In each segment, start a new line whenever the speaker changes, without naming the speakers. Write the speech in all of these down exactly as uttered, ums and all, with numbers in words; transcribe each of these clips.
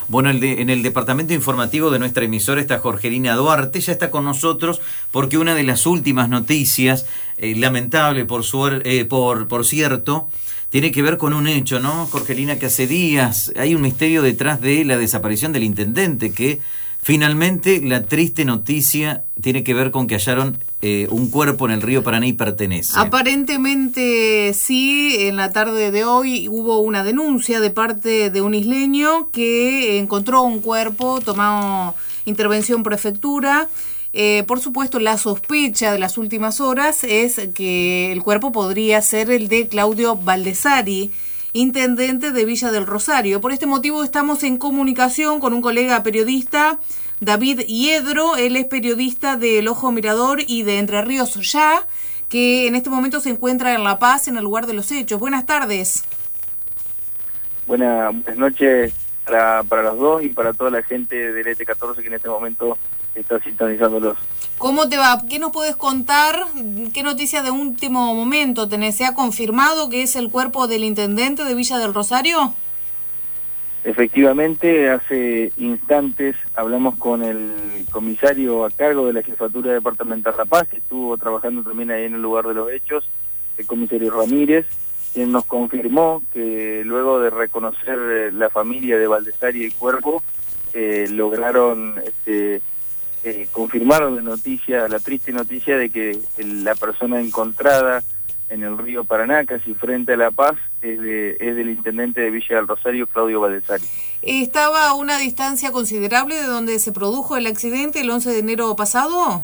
Bueno, el de, en el departamento informativo de nuestra emisora está Jorgelina Duarte, ya está con nosotros porque una de las últimas noticias, eh, lamentable por, suer, eh, por, por cierto, tiene que ver con un hecho, ¿no, Jorgelina? Que hace días hay un misterio detrás de la desaparición del intendente, que finalmente la triste noticia tiene que ver con que hallaron eh, un cuerpo en el río Paraná y pertenece.
Aparentemente sí, en la tarde de hoy hubo una denuncia de parte de un isleño que encontró un cuerpo, tomó intervención prefectura. Eh, por supuesto, la sospecha de las últimas horas es que el cuerpo podría ser el de Claudio Baldessari, intendente de Villa del Rosario. Por este motivo estamos en comunicación con un colega periodista, David Hiedro. Él es periodista de El Ojo Mirador y de Entre Ríos Ya, que en este momento se encuentra en La Paz, en el lugar de los hechos. Buenas tardes.
Buenas, buenas noches para, para los dos y para toda la gente del E T catorce que en este momento está sintonizándolos.
¿Cómo te va? ¿Qué nos puedes contar? ¿Qué noticia de último momento tenés? ¿Se ha confirmado que es el cuerpo del intendente de Villa del Rosario?
Efectivamente, hace instantes hablamos con el comisario a cargo de la Jefatura Departamental La Paz, que estuvo trabajando también ahí en el lugar de los hechos, el comisario Ramírez, quien nos confirmó que luego de reconocer la familia de Baldessari y el cuerpo, eh, lograron... este Eh, confirmaron la noticia, la triste noticia de que el, la persona encontrada en el río Paraná, casi frente a La Paz, es, de, es del intendente de Villa del Rosario, Claudio Baldessari.
¿Estaba a una distancia considerable de donde se produjo el accidente el once de enero pasado?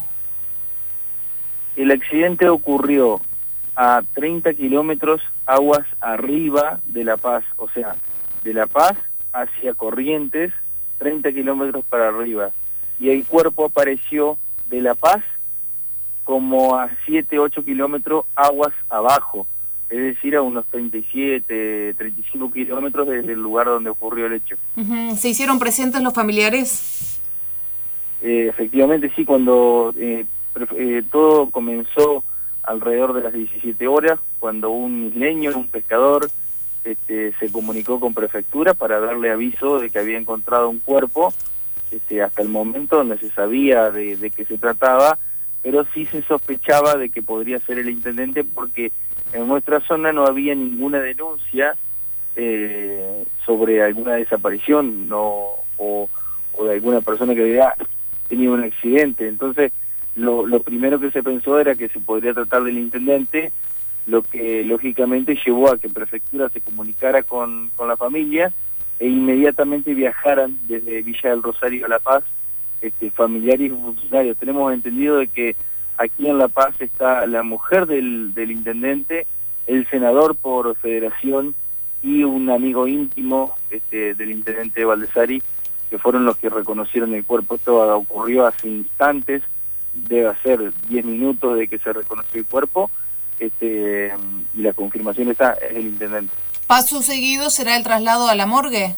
El accidente ocurrió a treinta kilómetros aguas arriba de La Paz, o sea, de La Paz hacia Corrientes, treinta kilómetros para arriba. Y el cuerpo apareció de La Paz como a siete, ocho kilómetros aguas abajo, es decir, a unos treinta y siete, treinta y cinco kilómetros desde el lugar donde ocurrió el hecho.
Uh-huh. ¿Se hicieron presentes los familiares?
Eh, efectivamente, sí, cuando eh, eh, todo comenzó alrededor de las diecisiete horas, cuando un isleño, un pescador, este, se comunicó con prefectura para darle aviso de que había encontrado un cuerpo. Este, hasta el momento donde se sabía de, de qué se trataba, pero sí se sospechaba de que podría ser el intendente porque en nuestra zona no había ninguna denuncia eh, sobre alguna desaparición no o, o de alguna persona que había tenido un accidente. Entonces lo, lo primero que se pensó era que se podría tratar del intendente, lo que lógicamente llevó a que prefectura se comunicara con, con la familia e inmediatamente viajaran desde Villa del Rosario a La Paz, este, familiares y funcionarios. Tenemos entendido de que aquí en La Paz está la mujer del, del intendente, el senador por federación y un amigo íntimo este, del intendente Baldessari, que fueron los que reconocieron el cuerpo. Esto ocurrió hace instantes, debe ser diez minutos de que se reconoció el cuerpo, este, y la confirmación está es el intendente.
¿Paso seguido será el traslado a la morgue?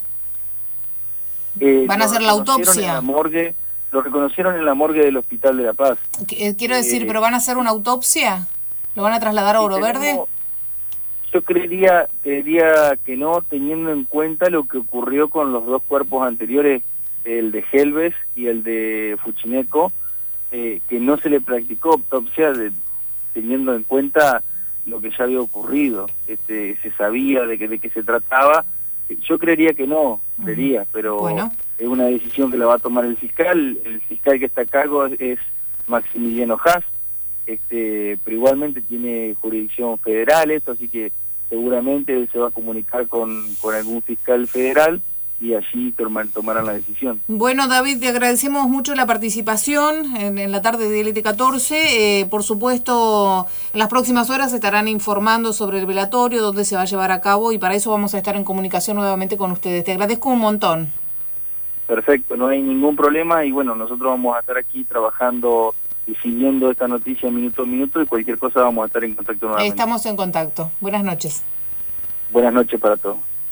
Eh,
¿Van a hacer la autopsia?
En la morgue, lo reconocieron en la morgue del Hospital de La Paz.
Quiero decir,
eh,
¿pero van a hacer una autopsia? ¿Lo van a trasladar a Oro Verde?
Yo creería, creería que no, teniendo en cuenta lo que ocurrió con los dos cuerpos anteriores, el de Helves y el de Fuchineco, eh, que no se le practicó autopsia de, teniendo en cuenta lo que ya había ocurrido. Este, se sabía de que de qué se trataba. Yo creería que no, creería, pero bueno, es una decisión que la va a tomar el fiscal. El fiscal que está a cargo es, es Maximiliano Haas, este, pero igualmente tiene jurisdicción federal esto, así que seguramente él se va a comunicar con, con algún fiscal federal y allí tomar, tomarán la decisión.
Bueno, David, te agradecemos mucho la participación en, en la tarde de E T catorce. Eh, por supuesto, en las próximas horas estarán informando sobre el velatorio, dónde se va a llevar a cabo, y para eso vamos a estar en comunicación nuevamente con ustedes. Te agradezco un montón.
Perfecto, no hay ningún problema y bueno, nosotros vamos a estar aquí trabajando y siguiendo esta noticia minuto a minuto y cualquier cosa vamos a estar en contacto nuevamente.
Estamos en contacto. Buenas noches.
Buenas noches para todos.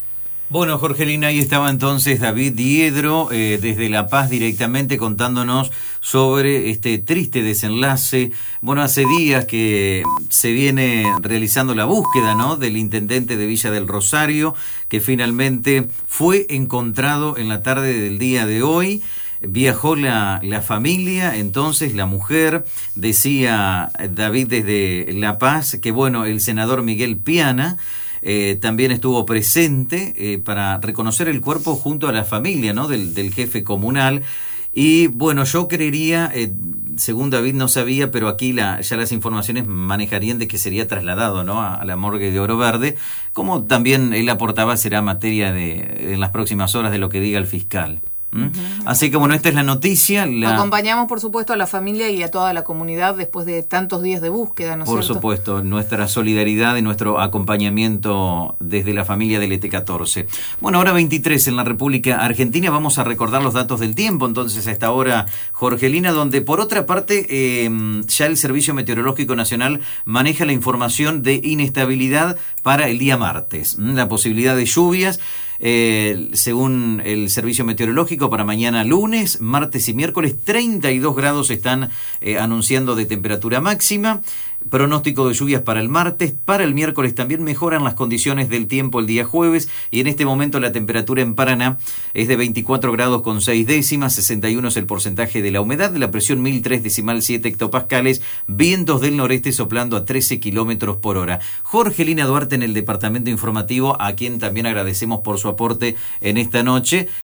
Bueno, Jorgelina, ahí estaba entonces David Diedro, eh, desde La Paz directamente contándonos sobre este triste desenlace. Bueno, hace días que se viene realizando la búsqueda, ¿no?, del intendente de Villa del Rosario, que finalmente fue encontrado en la tarde del día de hoy. Viajó la, la familia, entonces la mujer, decía David desde La Paz, que bueno, el senador Miguel Piana Eh, también estuvo presente eh, para reconocer el cuerpo junto a la familia, ¿no?, del, del jefe comunal. Y bueno, yo creería, eh, según David no sabía, pero aquí la, ya las informaciones manejarían de que sería trasladado, ¿no?, a, a la morgue de Oro Verde, como también él aportaba, será materia de en las próximas horas de lo que diga el fiscal. ¿Mm? Uh-huh. Así que bueno, esta es la noticia. La...
Acompañamos por supuesto a la familia y a toda la comunidad después de tantos días de búsqueda, ¿no es
Por
cierto?
supuesto, nuestra solidaridad y nuestro acompañamiento desde la familia del E T catorce. Bueno, ahora veintitrés en la República Argentina, vamos a recordar los datos del tiempo, entonces a esta hora, Jorgelina, donde por otra parte eh, ya el Servicio Meteorológico Nacional maneja la información de inestabilidad para el día martes, la posibilidad de lluvias. Eh, según el Servicio Meteorológico, para mañana lunes, martes y miércoles, treinta y dos grados están eh, anunciando de temperatura máxima. Pronóstico de lluvias para el martes. Para el miércoles también mejoran las condiciones del tiempo el día jueves, y en este momento la temperatura en Paraná es de veinticuatro grados con seis décimas, sesenta y uno es el porcentaje de la humedad, la presión mil tres decimal siete hectopascales, vientos del noreste soplando a trece kilómetros por hora. Jorgelina Duarte en el departamento informativo, a quien también agradecemos por su aporte en esta noche.